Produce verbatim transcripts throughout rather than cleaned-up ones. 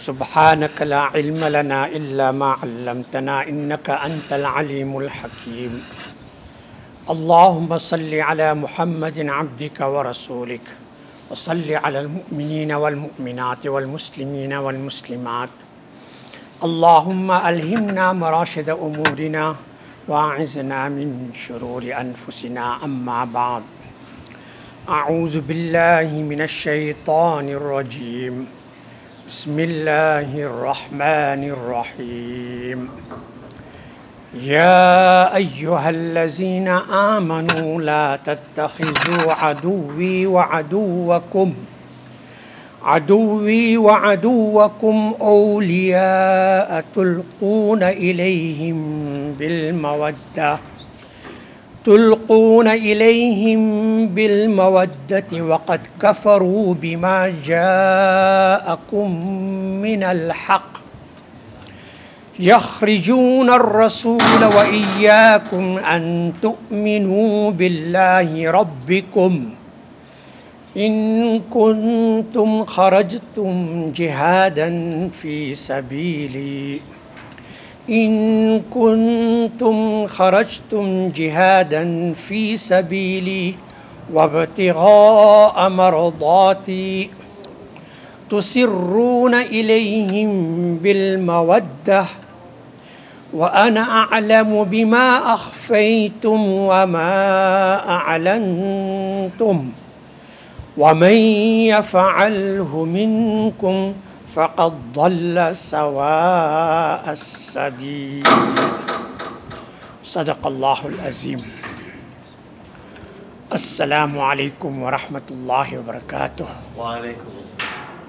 سبحانك لا علم لنا إلا ما علمتنا إنك أنت العليم الحكيم. اللهم صل على محمد عبدك ورسولك وصل على المؤمنين والمؤمنات والمسلمين والمسلمات. اللهم ألهمنا مراشد أمورنا وأعذنا من شرور أنفسنا. أما بعد، أعوذ بالله من الشيطان الرجيم. بسم الله الرحمن الرحيم. يا أيها الذين آمنوا لا تتخذوا عدوي وعدوكم عدوي وعدوكم أولياء تلقون إليهم بالمودة تلقون إليهم بالمودة وقد كفروا بما جاءكم من الحق يخرجون الرسول وإياكم أن تؤمنوا بالله ربكم إن كنتم خرجتم جهادا في سبيلي إن كنتم خرجتم جهادا في سبيلي وابتغاء مرضاتي تسرون إليهم بالمودة وأنا أعلم بما أخفيتم وما أعلنتم ومن يفعله منكم فقد ضل سواء السبيل. صدق الله العظيم. السلام عليكم ورحمة الله وبركاته. وعليكم السلام.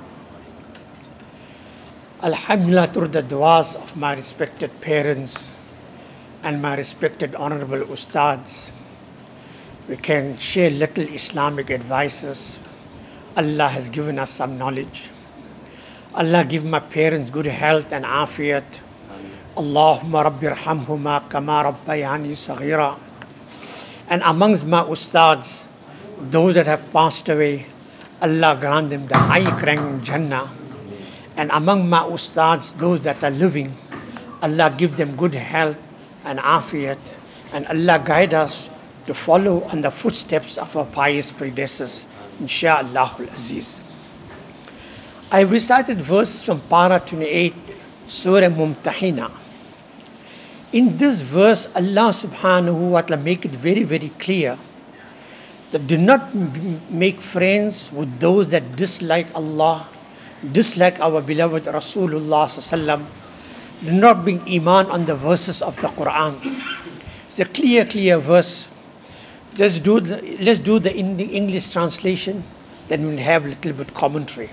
Alhamdulillah, through the du'as of my respected parents and my respected honorable ustads, we can share little Islamic advices. Allah has given us some knowledge. Allah give my parents good health and afiyat. Allahumma rabbi irhamhuma kama rabbayani saghira. And amongst my ustads, those that have passed away, Allah grant them the high rank in Jannah. And among my ustads, those that are living, Allah give them good health and afiyat. And Allah guide us to follow on the footsteps of our pious predecessors, insha'Allah al-Aziz. I recited verses from Para twenty-eight, Surah Mumtahina. In this verse, Allah subhanahu wa ta'ala make it very, very clear that do not make friends with those that dislike Allah, dislike our beloved Rasulullah sallallahu. Do not bring iman on the verses of the Quran. It's a clear, clear verse. Just do the, let's do the English translation, then we'll have a little bit commentary.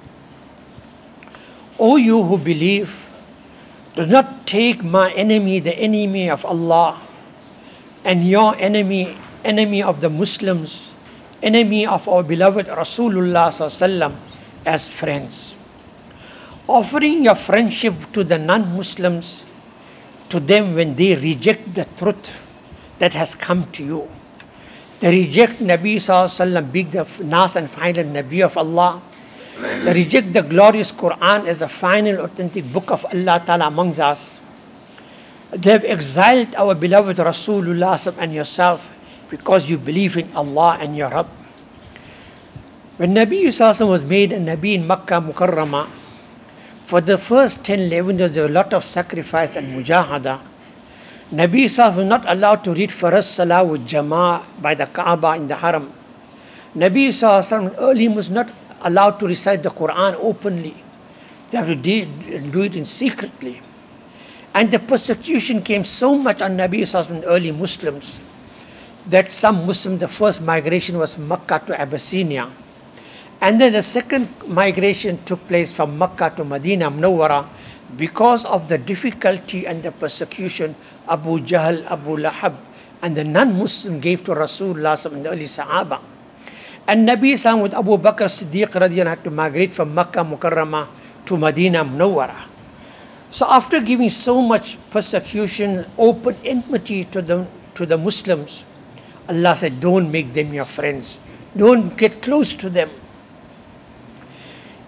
O you who believe, do not take my enemy, the enemy of Allah, and your enemy, enemy of the Muslims, enemy of our beloved Rasulullah sallallahu as friends. Offering your friendship to the non-Muslims, to them when they reject the truth that has come to you. They reject Nabi sallallahu alaihi wasallam, being the Nas and final Nabi of Allah. They reject the glorious Quran as a final authentic book of Allah Ta'ala amongst us. They have exiled our beloved Rasulullah and yourself because you believe in Allah and your Rabb. When Nabi Sallallahu was made a Nabi in Makkah Mukarramah, for the first ten, eleven years there was a lot of sacrifice and mujahada. Nabi Sallallahu was not allowed to read Faraz Salah with Jama'ah by the Kaaba in the Haram. Nabi Sallallahu early was not allowed to recite the Quran openly. They have to do it in secretly. And the persecution came so much on Nabi Sallallahu and early Muslims that some Muslims, the first migration was from Makkah to Abyssinia. And then the second migration took place from Makkah to Medina Munawwara. Because of the difficulty and the persecution, Abu Jahl, Abu Lahab, and the non-Muslim gave to Rasulullah and the early Sahaba. And Nabi Sallallahu with Abu Bakr Siddiq radiallahu had to migrate from Makkah Mukarramah to Medina Munawwara. So after giving so much persecution, open enmity to the to the Muslims, Allah said, don't make them your friends. Don't get close to them.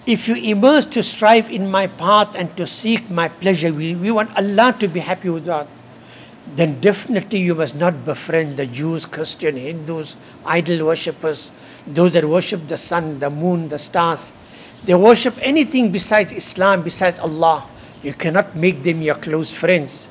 if you emerge to strive in my path and to seek my pleasure, we, we want Allah to be happy with that, then definitely you must not befriend the Jews, Christian, Hindus, idol worshippers, those that worship the sun, the moon, the stars. They worship anything besides Islam, besides Allah. You cannot make them your close friends.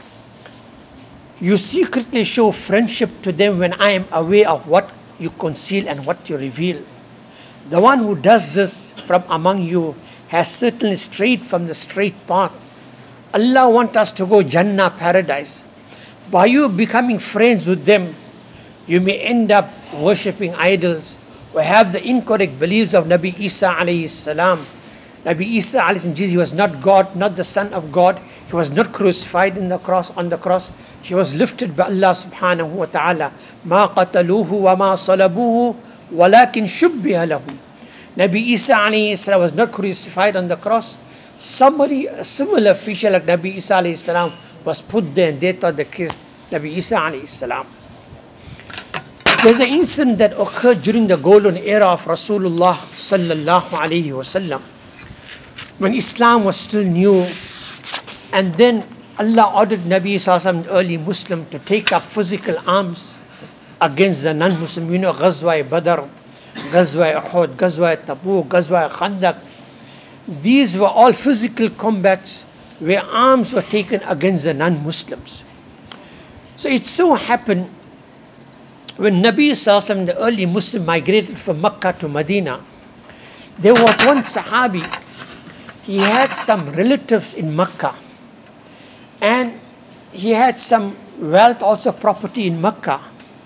You secretly show friendship to them when I am aware of what you conceal and what you reveal. The one who does this from among you has certainly strayed from the straight path. Allah wants us to go Jannah, paradise. By you becoming friends with them, you may end up worshipping idols or have the incorrect beliefs of Nabi Isa alayhi salam. Nabi Isa alayhi salam, Jesus, he was not God, not the Son of God. He was not crucified in the cross, on the cross. He was lifted by Allah subhanahu wa ta'ala. Ma qataluhu wa ma salabuhu walakin shubbiha lahum. Nabi Isa alayhi salam was not crucified on the cross. Somebody, a similar feature like Nabi Isa alayhi salam was put there and they thought the case Nabi Isa alayhi salam. There's an incident that occurred during the golden era of Rasulullah sallallahu alayhi wasallam, when Islam was still new, and then Allah ordered Nabi sallallahu early Muslim to take up physical arms against the non-Muslim. You know, Ghazwa Badr, Ghazwa Uhud, Ghazwa Tabuk, Ghazwa Khandaq. These were all physical combats where arms were taken against the non-Muslims. So it so happened, when Nabi Sallallahu the early Muslim, migrated from Makkah to Medina, there was one Sahabi. He had some relatives in Makkah, and he had some wealth, also property in Makkah.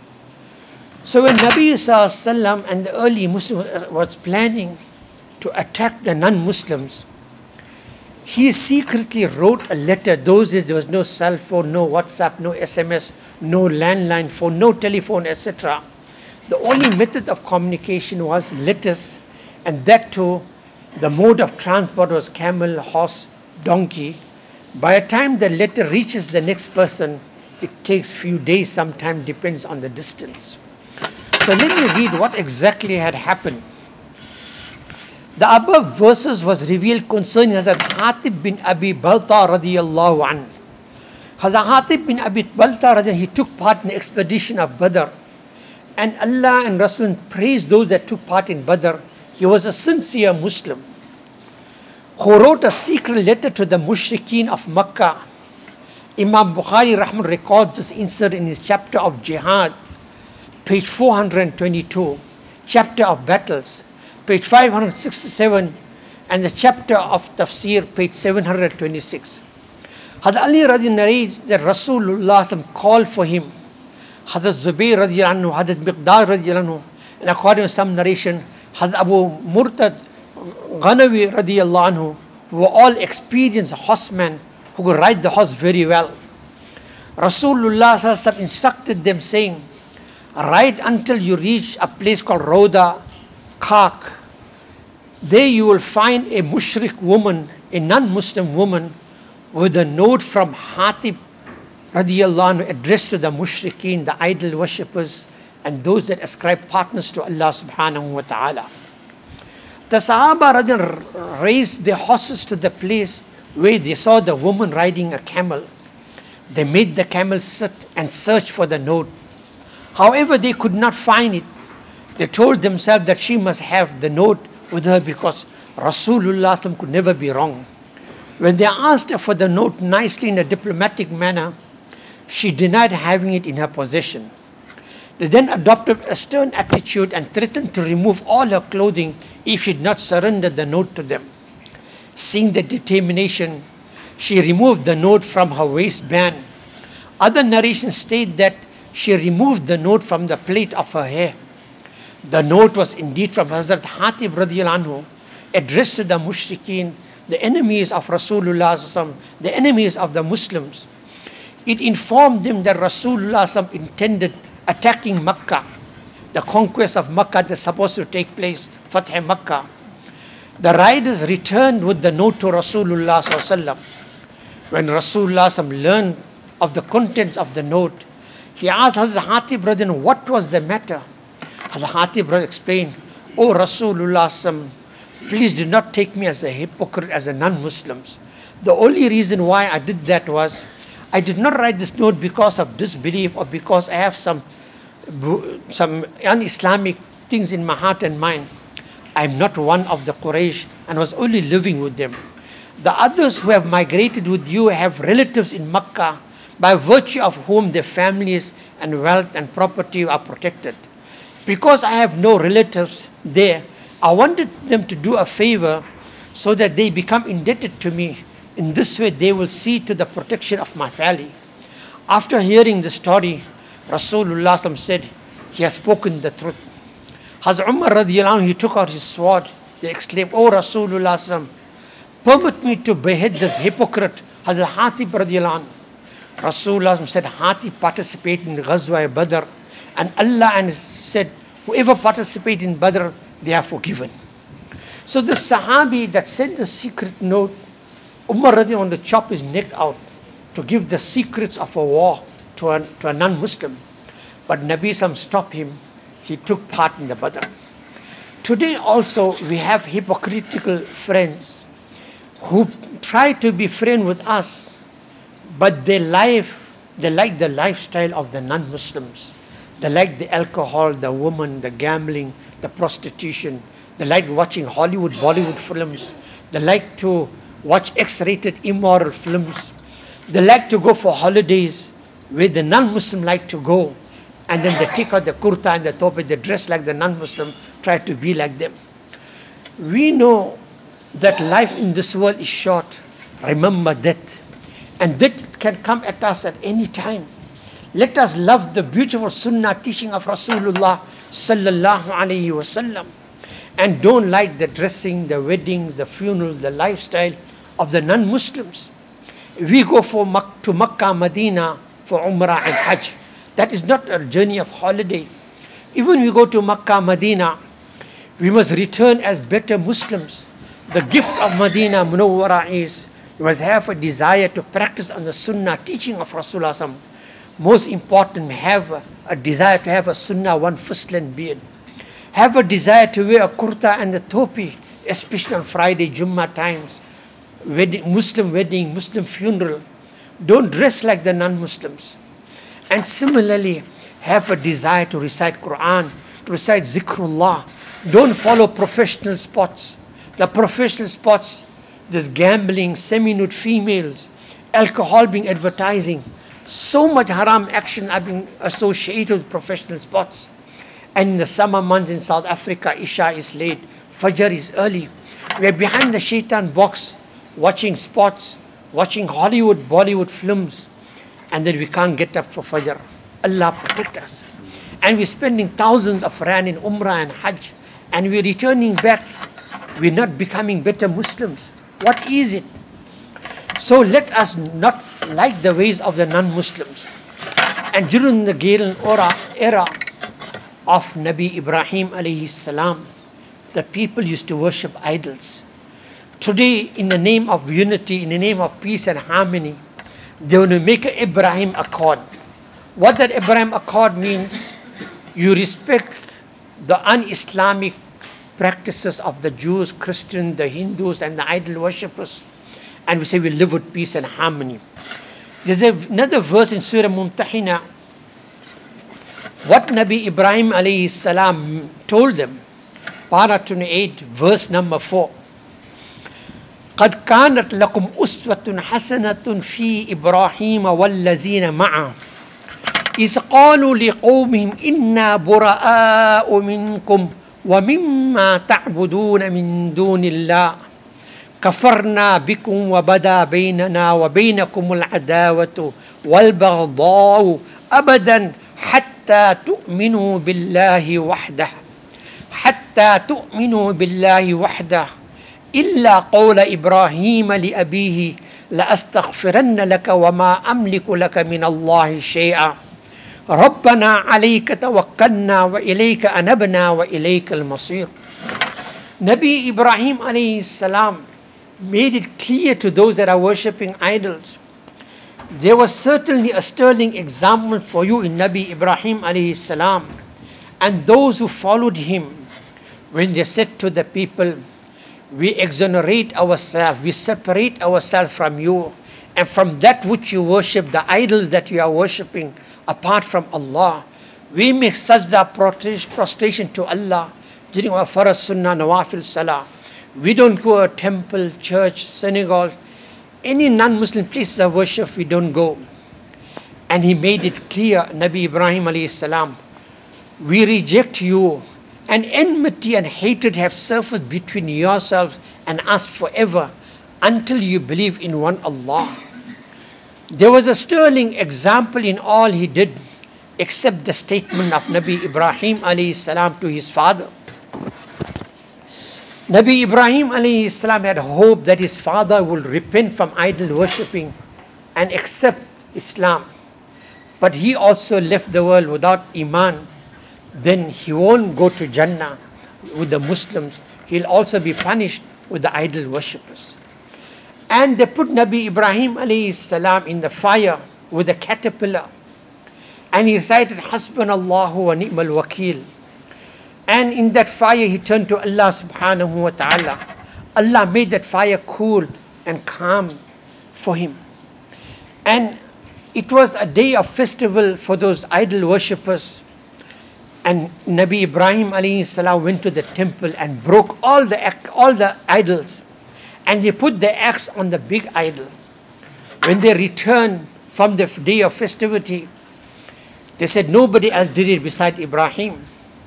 So when Nabi Sallallahu and the early Muslim was planning to attack the non-Muslims, he secretly wrote a letter. Those days there was no cell phone, no WhatsApp, no S M S, no landline phone, no telephone, et cetera. The only method of communication was letters, and that too, the mode of transport was camel, horse, donkey. By the time the letter reaches the next person, it takes few days, sometimes depends on the distance. So let me read what exactly had happened. The above verses was revealed concerning Hazrat Hatib bin Abi Balta radiyallahu anhu. Hazrat Hatib bin Abi Balta radiyallahu, he took part in the expedition of Badr, and Allah and Rasul praised those that took part in Badr. He was a sincere Muslim who wrote a secret letter to the mushrikeen of Makkah. Imam Bukhari Rahman records this insert in his chapter of Jihad, page four hundred twenty-two, chapter of battles, page five hundred sixty-seven, and the chapter of Tafsir, page seven hundred twenty-six. Hazrat Ali radiyallahu narrates that Rasulullah called for him. Hazrat Zubayr radiyallahu anhu, Hazrat Miqdad radiyallahu anhu, and according to some narration, Hazrat Abu Murtad Ghanawi radiyallahu anhu, who were all experienced horsemen who could ride the horse very well. Rasulullah instructed them, saying, ride until you reach a place called Roda Kak. There you will find a mushrik woman, a non-Muslim woman, with a note from Hatib radiyallahu anhu addressed to the mushrikeen, the idol worshippers, and those that ascribe partners to Allah subhanahu wa ta'ala. The Sahaba radiyallahu raised their horses to the place where they saw the woman riding a camel. They made the camel sit and search for the note. However, they could not find it. They told themselves that she must have the note with her because Rasulullah could never be wrong. When they asked her for the note nicely in a diplomatic manner, she denied having it in her possession. They then adopted a stern attitude and threatened to remove all her clothing if she did not surrender the note to them. Seeing the determination, she removed the note from her waistband. Other narrations state that she removed the note from the plait of her hair. The note was indeed from Hazrat Hatib radiyallahu anhu, addressed to the mushrikeen, the enemies of Rasulullah, the enemies of the Muslims. It informed them that Rasulullah intended attacking Makkah. The conquest of Makkah is supposed to take place, Fath Makkah. The riders returned with the note to Rasulullah. When Rasulullah learned of the contents of the note, he asked Hazrat Hatib brother, what was the matter? Hazrat Hatib brother explained, O Rasulullah, Please do not take me as a hypocrite, as a non-Muslims. The only reason why I did that was, I did not write this note because of disbelief or because I have some some un-Islamic things in my heart and mind. I'm not one of the Quraysh and was only living with them. The others who have migrated with you have relatives in Makkah, by virtue of whom their families and wealth and property are protected. Because I have no relatives there, I wanted them to do a favor so that they become indebted to me. In this way, they will see to the protection of my family. After hearing the story, Rasulullah said, he has spoken the truth. Hazrat Umar radiallahu anhu, he took out his sword. They exclaimed, "Oh Rasulullah, permit me to behead this hypocrite, Hazrat Hatib radiallahu anhu." Rasulullah said, Hatib participated in Ghazwa Badr, and Allah and said, whoever participates in Badr, they are forgiven. So the Sahabi that sent the secret note, Umar radiallahu anhu, to chop his neck out to give the secrets of a war to a, to a non-Muslim. But Nabi Sam stopped him. He took part in the Badr. Today also we have hypocritical friends who try to be friends with us, but their life, they like the lifestyle of the non-Muslims. They like the alcohol, the woman, the gambling, the prostitution. They like watching Hollywood, Bollywood films. They like to watch X-rated immoral films. They like to go for holidays where the non-Muslim like to go. And then they take out the kurta and the topi, they dress like the non-Muslim, try to be like them. We know that life in this world is short. Remember death. And death can come at us at any time. Let us love the beautiful sunnah teaching of Rasulullah sallallahu alayhi wasallam. And don't like the dressing, the weddings, the funerals, the lifestyle of the non-Muslims. We go for Mak- to Makkah, Medina for Umrah and Hajj. That is not a journey of holiday. Even we go to Makkah, Medina, we must return as better Muslims. The gift of Medina Munawwara is, we must have a desire to practice on the sunnah teaching of Rasulullah. Most important, have a, a desire to have a sunnah, one first-length beard. Have a desire to wear a kurta and a topi, especially on Friday, Jummah times, wedding, Muslim wedding, Muslim funeral. Don't dress like the non-Muslims. And similarly, have a desire to recite Quran, to recite Zikrullah. Don't follow professional spots. The professional spots, there's gambling, semi-nude females, alcohol being advertising. So much haram action are being associated with professional spots. And in the summer months in South Africa, Isha is late, Fajr is early. We are behind the shaitan box, watching spots, watching Hollywood, Bollywood films, and then we can't get up for Fajr. Allah protect us. And we're spending thousands of rand in Umrah and Hajj, and we're returning back. We're not becoming better Muslims. What is it? So let us not like the ways of the non-Muslims. And during the golden era of Nabi Ibrahim alayhi salam, the people used to worship idols. Today, in the name of unity, in the name of peace and harmony, they want to make an Abraham Accord. What that Abraham Accord means, you respect the un-Islamic practices of the Jews, Christians, the Hindus, and the idol worshippers, and we say we live with peace and harmony. There's another verse in Surah Mumtahina, what Nabi Ibrahim alayhi salam told them, Para twenty-eight, verse number four. قد كانت لكم أسوة حسنة في إبراهيم والذين معه إذ قالوا لقومهم إنا براء منكم ومما تعبدون من دون الله كفرنا بكم وبدا بيننا وبينكم العداوة والبغضاء أبدا حتى تؤمنوا بالله وحده حتى تؤمنوا بالله وحده إلا قول إبراهيم لأبيه لأستغفرن لك وما أملك لك من الله شيئا ربنا عليك توكلنا وإليك أنبنا وإليك المصير. Nabi Ibrahim alayhi salam made it clear to those that are worshipping idols. There was certainly a sterling example for you in Nabi Ibrahim alayhi salam and those who followed him when they said to the people, we exonerate ourselves, we separate ourselves from you and from that which you worship, the idols that you are worshipping apart from Allah. We make sajda, prostration to Allah during our farz, sunnah, nawafil, salah. We don't go to a temple, church, synagogue, any non-Muslim places of worship, we don't go. And he made it clear, Nabi Ibrahim alayhi salam, we reject you, and enmity and hatred have surfaced between yourselves and us forever until you believe in one Allah. There was a sterling example in all he did except the statement of Nabi Ibrahim alayhi salam to his father. Nabi Ibrahim alayhi salam had hope that his father would repent from idol worshipping and accept Islam. But he also left the world without Iman. Then he won't go to Jannah with the Muslims. He'll also be punished with the idol worshippers. And they put Nabi Ibrahim alayhi salam in the fire with a caterpillar. And he recited Hasbunallahu wa ni'mal wakil. And in that fire he turned to Allah subhanahu wa ta'ala. Allah made that fire cool and calm for him. And it was a day of festival for those idol worshippers. And Nabi Ibrahim alayhi salam went to the temple and broke all the all the idols. And he put the axe on the big idol. When they returned from the day of festivity, they said nobody else did it beside Ibrahim.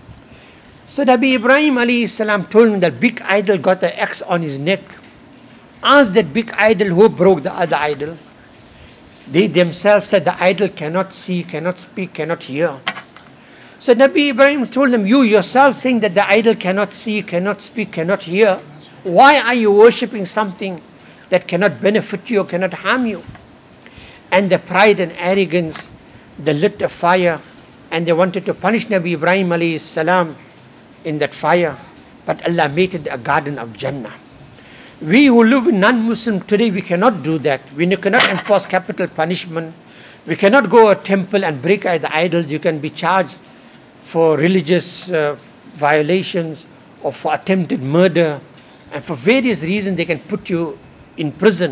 So Nabi Ibrahim alayhi salam told him that big idol got the axe on his neck. Asked that big idol who broke the other idol. They themselves said the idol cannot see, cannot speak, cannot hear. So Nabi Ibrahim told them, you yourself saying that the idol cannot see, cannot speak, cannot hear. Why are you worshipping something that cannot benefit you or cannot harm you? And the pride and arrogance, they lit a fire and they wanted to punish Nabi Ibrahim alayhi salam in that fire. But Allah made it a garden of Jannah. We who live in non-Muslim today, we cannot do that. We cannot enforce capital punishment. We cannot go to a temple and break the idols. You can be charged for religious uh, violations or for attempted murder. And for various reasons they can put you in prison.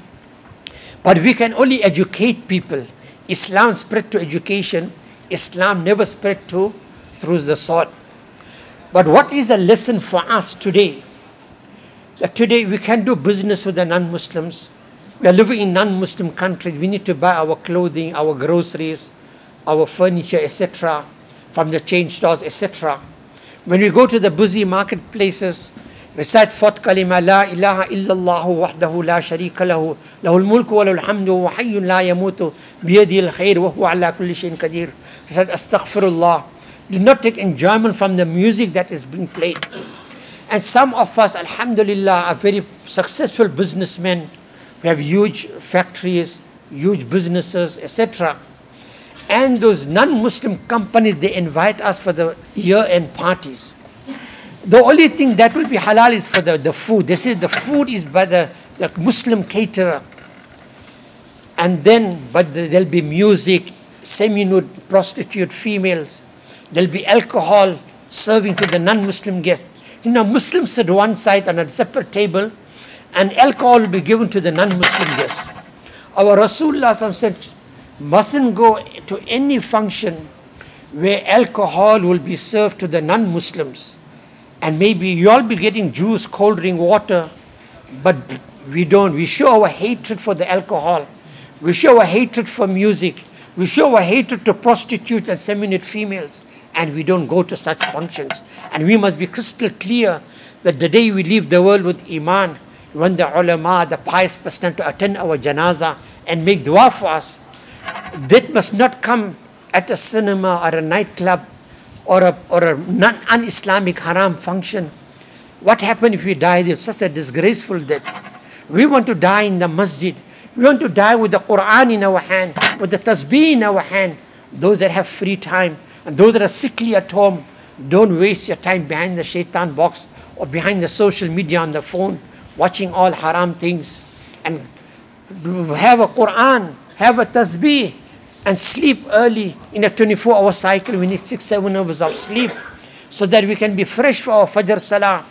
But we can only educate people. Islam spread to education. Islam never spread to through the sword. But what is a lesson for us today? That today we can do business with the non-Muslims. We are living in non-Muslim countries. We need to buy our clothing, our groceries, our furniture, et cetera from the chain stores, et cetera. When we go to the busy marketplaces, recite fourth kalima, La ilaha illallahu wahdahu la sharika lahu, lahul mulku wa lahul hamdu wa hayyun la yamutu, biyadihil khair wa huwa ala kulli shayin qadir. Recite astaghfirullah. Do not take enjoyment from the music that is being played. And some of us, alhamdulillah, are very successful businessmen. We have huge factories, huge businesses, et cetera. And those non-Muslim companies, they invite us for the year-end parties. The only thing that will be halal is for the, the food. They say the food is by the, the Muslim caterer. And then, but there'll be music, semi-nude prostitute females. There'll be alcohol serving to the non-Muslim guests. You know, Muslims sit one side on a separate table and alcohol will be given to the non-Muslim guests. Our Rasulullah said, mustn't go to any function where alcohol will be served to the non-Muslims. And maybe you all be getting juice, cold drink, water, but we don't. We show our hatred for the alcohol. We show our hatred for music. We show our hatred to prostitutes and semi-nude females. And we don't go to such functions. And we must be crystal clear that the day we leave the world with Iman, when the ulama, the pious person to attend our janazah and make dua for us, that must not come at a cinema or a nightclub or a, or a non-Islamic haram function. What happened if we die there? It's such a disgraceful death. We want to die in the masjid. We want to die with the Quran in our hand, with the tasbih in our hand. Those that have free time and those that are sickly at home, don't waste your time behind the shaitan box or behind the social media on the phone, watching all haram things. And have a Quran, have a tasbih, and sleep early. In a twenty-four hour cycle, we need six, seven hours of sleep so that we can be fresh for our Fajr Salah.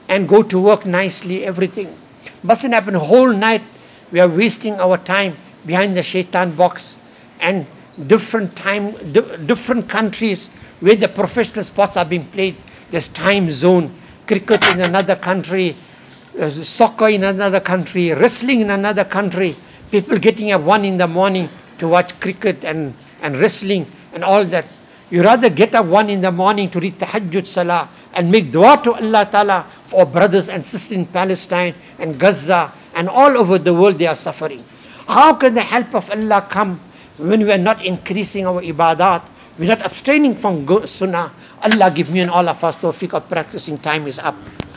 and go to work nicely, everything. Mustn't happen whole night. We are wasting our time behind the shaitan box, and different time, di- different countries where the professional sports are being played. There's time zone, cricket in another country, uh, soccer in another country, wrestling in another country. People getting up one in the morning to watch cricket and, and wrestling and all that. You rather get up one in the morning to read Tahajjud Salah and make dua to Allah Ta'ala for our brothers and sisters in Palestine and Gaza and all over the world. They are suffering. How can the help of Allah come when we are not increasing our ibadat? We're not abstaining from sunnah. Allah give me and all of us tawfiq of practicing. Time is up.